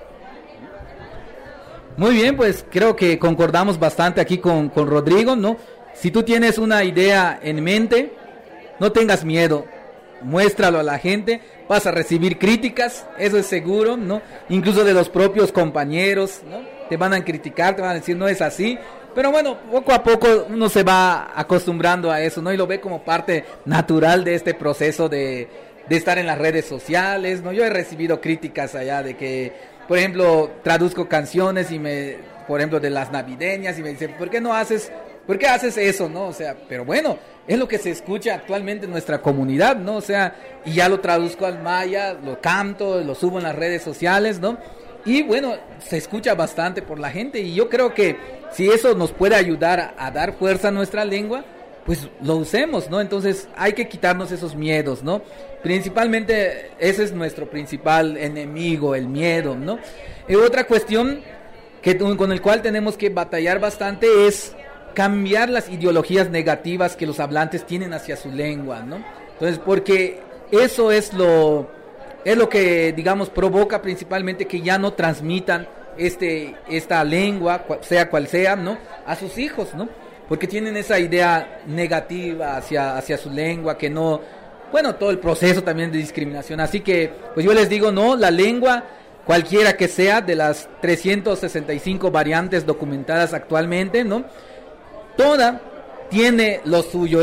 Muy bien, pues creo que concordamos bastante aquí con Rodrigo, ¿no? Si tú tienes una idea en mente, no tengas miedo, muéstralo a la gente, vas a recibir críticas, eso es seguro, ¿no? Incluso de los propios compañeros, ¿no? Te van a criticar, te van a decir no es así, pero bueno, poco a poco uno se va acostumbrando a eso, ¿no? Y lo ve como parte natural de este proceso de estar en las redes sociales, ¿no? Yo he recibido críticas allá de que, por ejemplo, traduzco canciones por ejemplo, de las navideñas, y me dicen, ¿por qué haces eso, no? O sea, pero bueno, es lo que se escucha actualmente en nuestra comunidad, ¿no? O sea, y ya lo traduzco al maya, lo canto, lo subo en las redes sociales, ¿no? Y bueno, se escucha bastante por la gente, y yo creo que si eso nos puede ayudar a dar fuerza a nuestra lengua, pues lo usemos, ¿no? Entonces hay que quitarnos esos miedos, ¿no? Principalmente ese es nuestro principal enemigo, el miedo, ¿no? Otra cuestión con el cual tenemos que batallar bastante es cambiar las ideologías negativas que los hablantes tienen hacia su lengua, ¿no? Entonces, porque eso es lo que, digamos, provoca principalmente que ya no transmitan esta lengua, sea cual sea, ¿no? A sus hijos, ¿no? Porque tienen esa idea negativa hacia su lengua, que no, bueno, todo el proceso también de discriminación. Así que, pues yo les digo, no, la lengua, cualquiera que sea, de las 365 variantes documentadas actualmente, ¿no? Toda tiene lo suyo,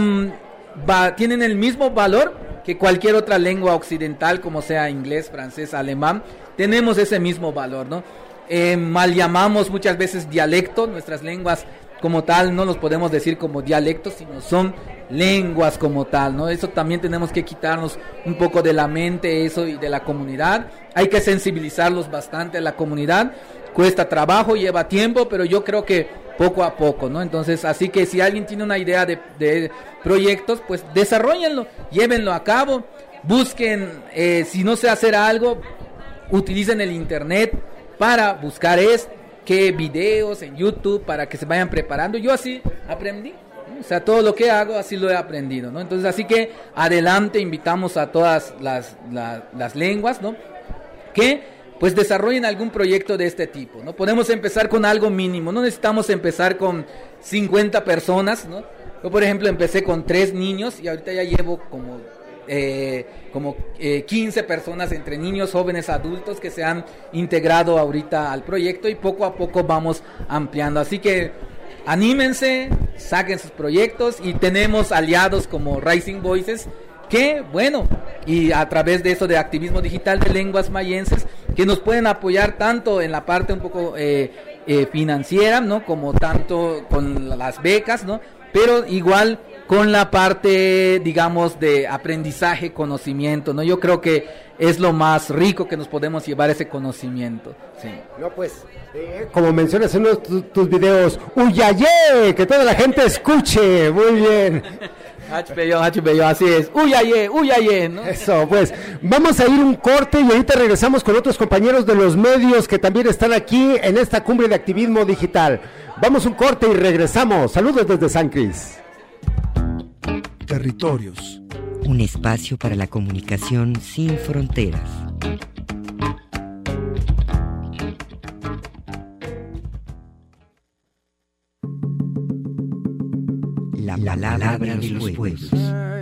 tienen el mismo valor que cualquier otra lengua occidental, como sea inglés, francés, alemán. Tenemos ese mismo valor, ¿no? Mal llamamos muchas veces dialecto, nuestras lenguas como tal no los podemos decir como dialectos, sino son lenguas como tal, ¿no? Eso también tenemos que quitarnos un poco de la mente, eso, y de la comunidad. Hay que sensibilizarlos bastante a la comunidad. Cuesta trabajo, lleva tiempo, pero yo creo que poco a poco, ¿no? Entonces, así que si alguien tiene una idea de proyectos, pues desarróllenlo, llévenlo a cabo, busquen, si no sé hacer algo, utilicen el internet para buscar qué videos en YouTube, para que se vayan preparando. Yo así aprendí, ¿no? O sea, todo lo que hago así lo he aprendido, ¿no? Entonces, así que adelante, invitamos a todas las lenguas, ¿no? Que pues desarrollen algún proyecto de este tipo, ¿no? Podemos empezar con algo mínimo, no necesitamos empezar con 50 personas, ¿no? Yo, por ejemplo, empecé con 3 niños y ahorita ya llevo como 15 personas, entre niños, jóvenes, adultos, que se han integrado ahorita al proyecto, y poco a poco vamos ampliando. Así que anímense, saquen sus proyectos, y tenemos aliados como Rising Voices, que bueno, y a través de eso de activismo digital de lenguas mayenses, que nos pueden apoyar tanto en la parte un poco financiera, ¿no? Como tanto con las becas, ¿no? Pero igual con la parte, digamos, de aprendizaje, conocimiento, ¿no? Yo creo que es lo más rico que nos podemos llevar ese conocimiento. Sí. No, pues, como mencionas en uno de tus videos, ¡Uyaye! Que toda la gente escuche. Muy bien. HPO, así es. ¡Uyaye! ¿No? Eso, pues, vamos a ir un corte y ahorita regresamos con otros compañeros de los medios que también están aquí en esta cumbre de activismo digital. Vamos un corte y regresamos. Saludos desde San Cris. Territorios. Un espacio para la comunicación sin fronteras. La palabra de los pueblos.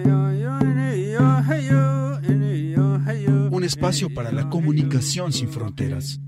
Un espacio para la comunicación sin fronteras.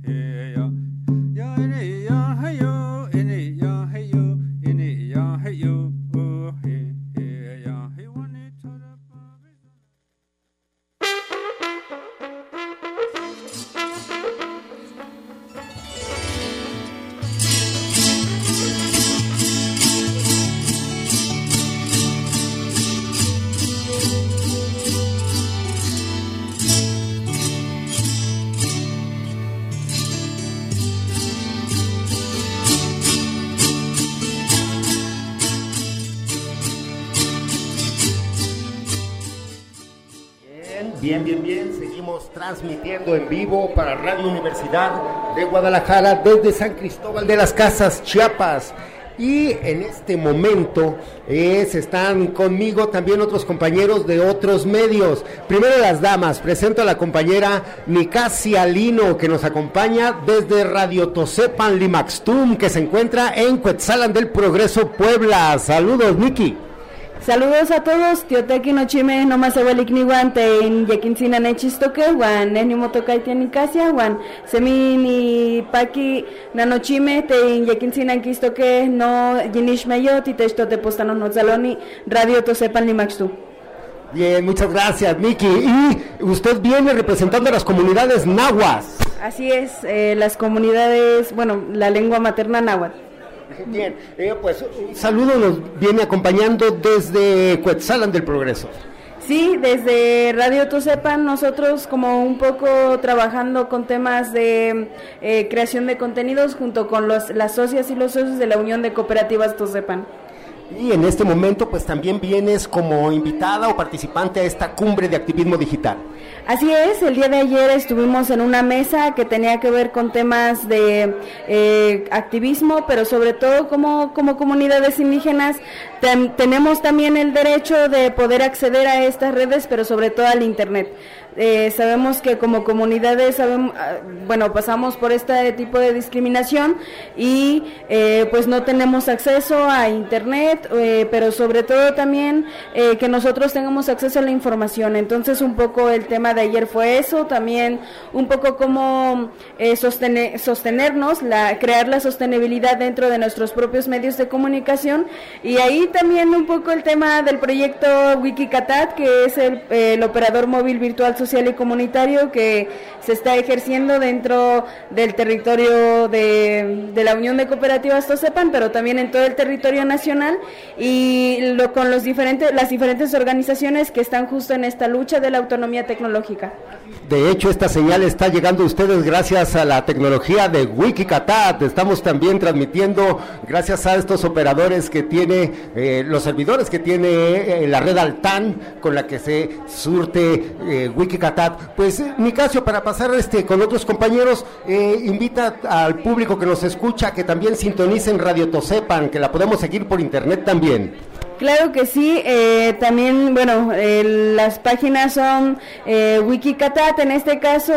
Bien, seguimos transmitiendo en vivo para Radio Universidad de Guadalajara desde San Cristóbal de las Casas, Chiapas. Y en este momento están conmigo también otros compañeros de otros medios. Primero las damas, presento a la compañera Nicasia Lino, que nos acompaña desde Radio Tosepan Limaxtum, que se encuentra en Cuetzalan del Progreso, Puebla. Saludos, Niki. Saludos a todos, Teoteki Nochime, nomás Ewalikniwan, Tein Yekinsina Nechistoke, Wan Nenimotokai Nicasia, Wan Semini Paki Nanochime, Tein Yekinsina Kistoke, no Yinishmeyo, Titesto de Postano Nozaloni, Radio Tosepan Limaxtu. Bien, muchas gracias, Miki. Y usted viene representando a las comunidades náhuatl. Así es, las comunidades, bueno, la lengua materna náhuatl. Bien, pues un saludo nos viene acompañando desde Cuetzalan del Progreso. Sí, desde Radio Tosepan nosotros como un poco trabajando con temas de creación de contenidos junto con las socias y los socios de la Unión de Cooperativas Tosepan. Y en este momento pues también vienes como invitada o participante a esta cumbre de activismo digital. Así es, el día de ayer estuvimos en una mesa que tenía que ver con temas de activismo, pero sobre todo como comunidades indígenas tenemos también el derecho de poder acceder a estas redes, pero sobre todo al Internet. Sabemos que como comunidades pasamos por este tipo de discriminación y pues no tenemos acceso a Internet, pero sobre todo también que nosotros tengamos acceso a la información. Entonces un poco el tema de ayer fue eso, también un poco como sostenernos, crear la sostenibilidad dentro de nuestros propios medios de comunicación, y ahí también un poco el tema del proyecto Wikicatat, que es el operador móvil virtual social y comunitario que se está ejerciendo dentro del territorio de la Unión de Cooperativas Tosepan, pero también en todo el territorio nacional, y con las diferentes organizaciones que están justo en esta lucha de la autonomía tecnológica. De hecho, esta señal está llegando a ustedes gracias a la tecnología de Wikicatat. Estamos también transmitiendo gracias a estos operadores que tiene, los servidores que tiene la red Altan, con la que se surte Wikicatat. Pues, Nicasio, para pasar con otros compañeros, invita al público que nos escucha que también sintonicen Radio Tosepan, que la podemos seguir por internet también. Claro que sí, también, las páginas son Wikicatat, en este caso,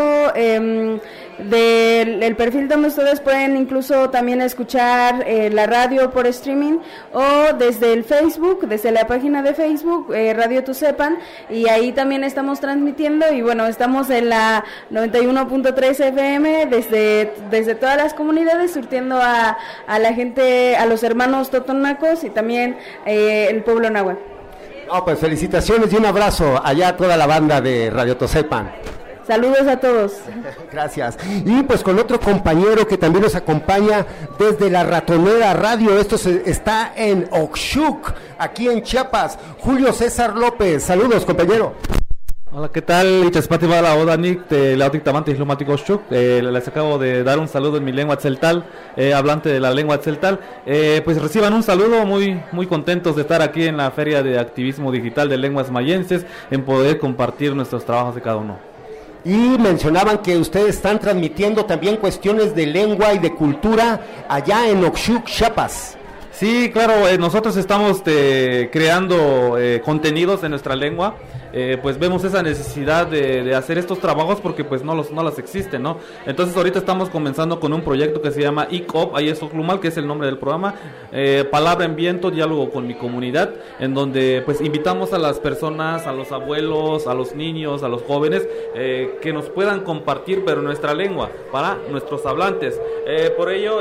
del perfil donde ustedes pueden incluso también escuchar la radio por streaming, o desde el Facebook, desde la página de Facebook, Radio Tosepan, y ahí también estamos transmitiendo, y estamos en la 91.3 FM desde todas las comunidades, surtiendo a la gente, a los hermanos totonacos y también el pueblo náhuatl. Pues felicitaciones y un abrazo allá a toda la banda de Radio Tosepan. Saludos a todos. Gracias. Y pues con otro compañero que también nos acompaña desde la Ratonera Radio, esto está en Oxchuc, aquí en Chiapas, Julio César López. Saludos, compañero. Hola, ¿qué tal? Ichaspati la Odanik, de la Tamante y Lumático Oxchuc. Les acabo de dar un saludo en mi lengua tzeltal, hablante de la lengua tzeltal. Pues reciban un saludo, muy contentos de estar aquí en la Feria de Activismo Digital de Lenguas Mayenses, en poder compartir nuestros trabajos de cada uno. Y mencionaban que ustedes están transmitiendo también cuestiones de lengua y de cultura allá en Oxchuc, Chiapas. Sí, claro, nosotros estamos creando contenidos en nuestra lengua. Pues vemos esa necesidad de hacer estos trabajos porque pues no las existen, ¿no? Entonces ahorita estamos comenzando con un proyecto que se llama ICOP, ahí es Oclumal, que es el nombre del programa, Palabra en Viento, diálogo con mi comunidad, en donde pues invitamos a las personas, a los abuelos, a los niños, a los jóvenes, que nos puedan compartir pero nuestra lengua, para nuestros hablantes. Por ello,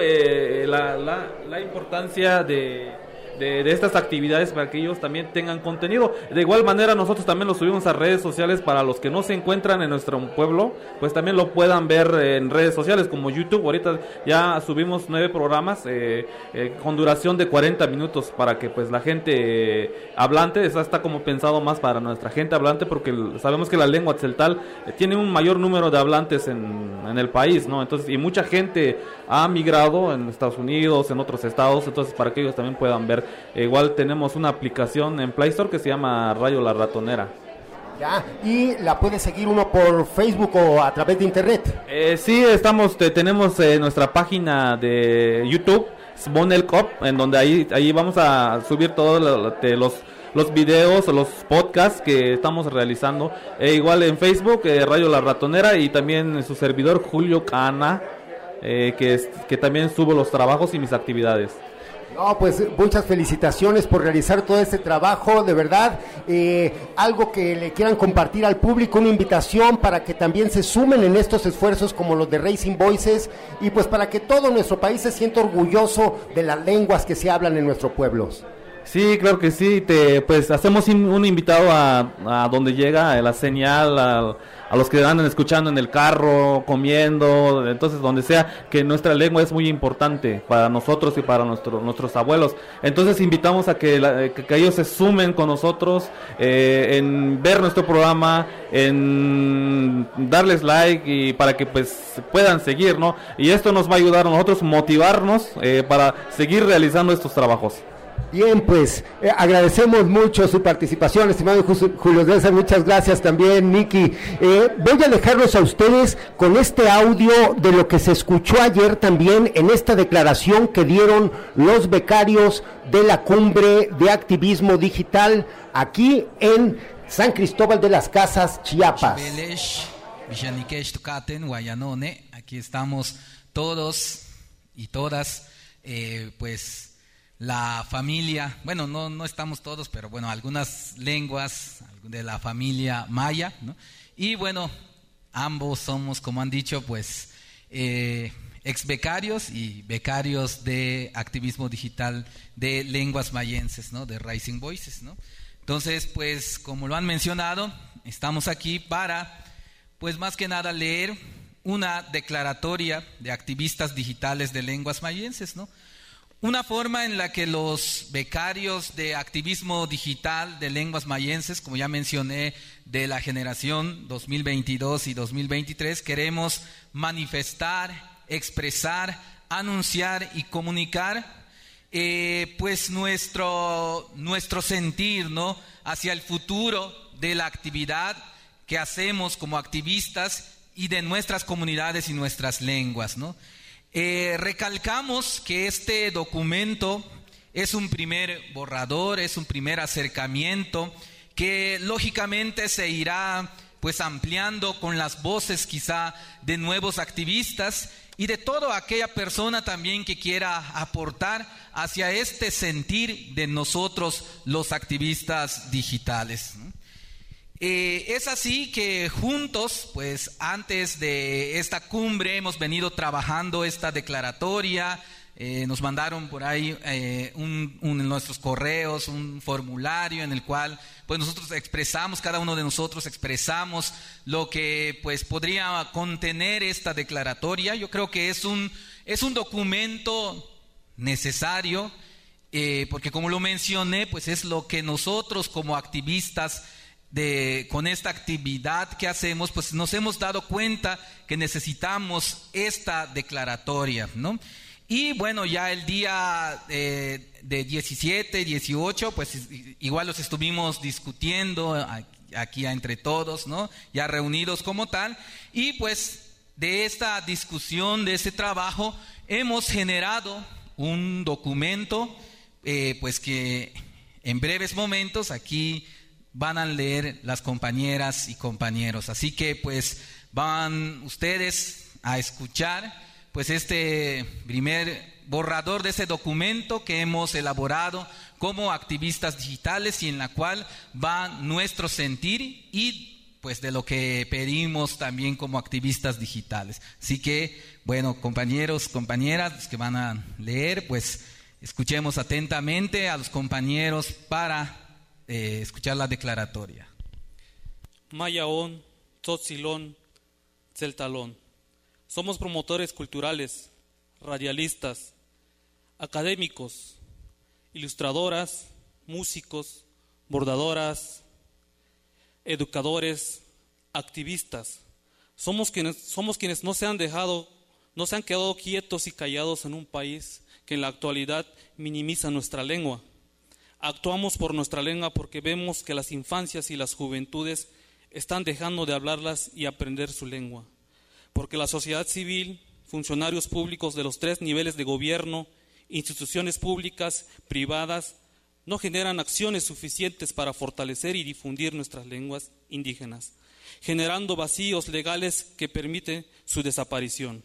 la importancia de estas actividades para que ellos también tengan contenido. De igual manera nosotros también lo subimos a redes sociales para los que no se encuentran en nuestro pueblo, pues también lo puedan ver en redes sociales como YouTube. Ahorita ya subimos 9 programas con duración de 40 minutos para que pues la gente hablante, esa está como pensado más para nuestra gente hablante, porque sabemos que la lengua tzeltal tiene un mayor número de hablantes en el país, ¿no? Entonces, y mucha gente ha migrado en Estados Unidos, en otros estados, entonces para que ellos también puedan ver. Igual tenemos una aplicación en Play Store que se llama Radio La Ratonera. Ya, y la puede seguir uno por Facebook o a través de internet. Sí, tenemos nuestra página de YouTube, Smonelcop, en donde ahí vamos a subir todos los videos o los podcasts que estamos realizando. Igual en Facebook, Radio La Ratonera, y también su servidor Julio Cana, que también subo los trabajos y mis actividades. No, pues muchas felicitaciones por realizar todo este trabajo, de verdad. Algo que le quieran compartir al público, una invitación para que también se sumen en estos esfuerzos como los de Raising Voices, y pues para que todo nuestro país se sienta orgulloso de las lenguas que se hablan en nuestros pueblos. Sí, claro que sí. Pues hacemos un invitado a donde llega la señal, a los que andan escuchando en el carro, comiendo, entonces donde sea, que nuestra lengua es muy importante para nosotros y para nuestros abuelos. Entonces invitamos a que ellos se sumen con nosotros en ver nuestro programa, en darles like, y para que pues puedan seguir, ¿no? Y esto nos va a ayudar a nosotros motivarnos para seguir realizando estos trabajos. Bien, pues agradecemos mucho su participación, estimado Julio César, muchas gracias también, Miki. Voy a dejarlos a ustedes con este audio de lo que se escuchó ayer también en esta declaración que dieron los becarios de la Cumbre de Activismo Digital aquí en San Cristóbal de las Casas, Chiapas. Aquí estamos todos y todas, pues la familia, bueno, no estamos todos, pero bueno, algunas lenguas de la familia maya, ¿no? Y bueno, ambos somos, como han dicho, pues ex becarios y becarios de activismo digital de lenguas mayenses, ¿no? De Raising Voices, ¿no? Entonces, pues como lo han mencionado, estamos aquí para, pues más que nada, leer una declaratoria de activistas digitales de lenguas mayenses, ¿no? Una forma en la que los becarios de activismo digital de lenguas mayenses, como ya mencioné, de la generación 2022 y 2023, queremos manifestar, expresar, anunciar y comunicar pues nuestro sentir, ¿no?, hacia el futuro de la actividad que hacemos como activistas y de nuestras comunidades y nuestras lenguas, ¿no? Recalcamos que este documento es un primer borrador, es un primer acercamiento que lógicamente se irá pues ampliando con las voces quizá de nuevos activistas y de toda aquella persona también que quiera aportar hacia este sentir de nosotros los activistas digitales, ¿no? Es así que juntos, pues antes de esta cumbre hemos venido trabajando esta declaratoria nos mandaron por ahí en nuestros correos un formulario en el cual pues nosotros expresamos, cada uno de nosotros expresamos lo que pues podría contener esta declaratoria. Yo creo que es un documento necesario, porque como lo mencioné, pues es lo que nosotros como activistas con esta actividad que hacemos, pues nos hemos dado cuenta que necesitamos esta declaratoria, ¿no? Y bueno, ya el día de 17, 18, pues igual los estuvimos discutiendo aquí entre todos, ¿no? Ya reunidos como tal, y pues de esta discusión, de ese trabajo, hemos generado un documento, pues que en breves momentos aquí van a leer las compañeras y compañeros. Así que pues van ustedes a escuchar pues este primer borrador de ese documento que hemos elaborado como activistas digitales y en la cual va nuestro sentir y pues de lo que pedimos también como activistas digitales. Así que bueno, compañeros, compañeras, los que van a leer, pues escuchemos atentamente a los compañeros para escuchar la declaratoria. Mayaón, Tzotzilón, Tzeltalón. Somos promotores culturales, radialistas, académicos, ilustradoras, músicos, bordadoras, educadores, activistas. Somos quienes no se han quedado quietos y callados en un país que en la actualidad minimiza nuestra lengua. Actuamos por nuestra lengua porque vemos que las infancias y las juventudes están dejando de hablarlas y aprender su lengua. Porque la sociedad civil, funcionarios públicos de los 3 niveles de gobierno, instituciones públicas, privadas, no generan acciones suficientes para fortalecer y difundir nuestras lenguas indígenas, generando vacíos legales que permiten su desaparición.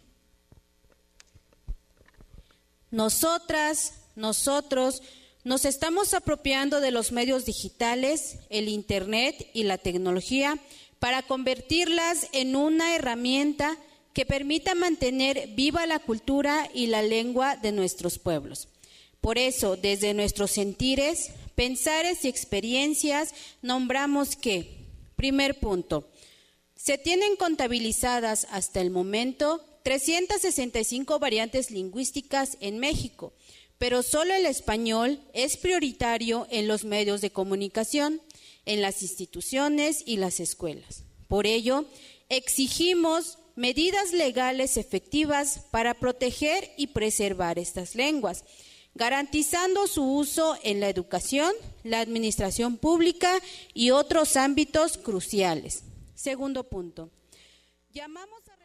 Nosotros nos estamos apropiando de los medios digitales, el Internet y la tecnología para convertirlas en una herramienta que permita mantener viva la cultura y la lengua de nuestros pueblos. Por eso, desde nuestros sentires, pensares y experiencias, nombramos que, primer punto, se tienen contabilizadas hasta el momento 365 variantes lingüísticas en México, pero solo el español es prioritario en los medios de comunicación, en las instituciones y las escuelas. Por ello, exigimos medidas legales efectivas para proteger y preservar estas lenguas, garantizando su uso en la educación, la administración pública y otros ámbitos cruciales. Segundo punto. Llamamos a...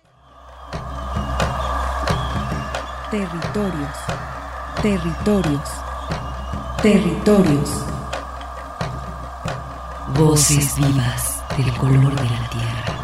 Territorios, territorios, territorios. Voces vivas del color de la tierra.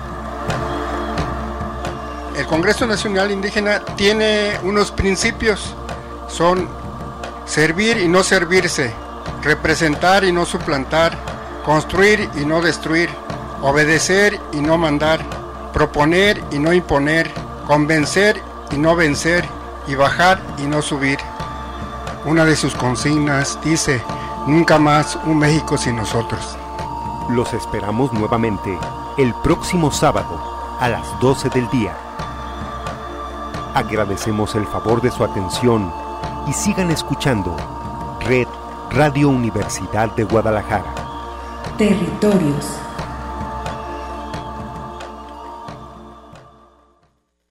El Congreso Nacional Indígena tiene unos principios, son servir y no servirse, representar y no suplantar, construir y no destruir, obedecer y no mandar, proponer y no imponer, convencer y no vencer, y bajar y no subir. Una de sus consignas dice: nunca más un México sin nosotros. Los esperamos nuevamente el próximo sábado a las 12 del día. Agradecemos el favor de su atención y sigan escuchando Red Radio Universidad de Guadalajara. Territorios.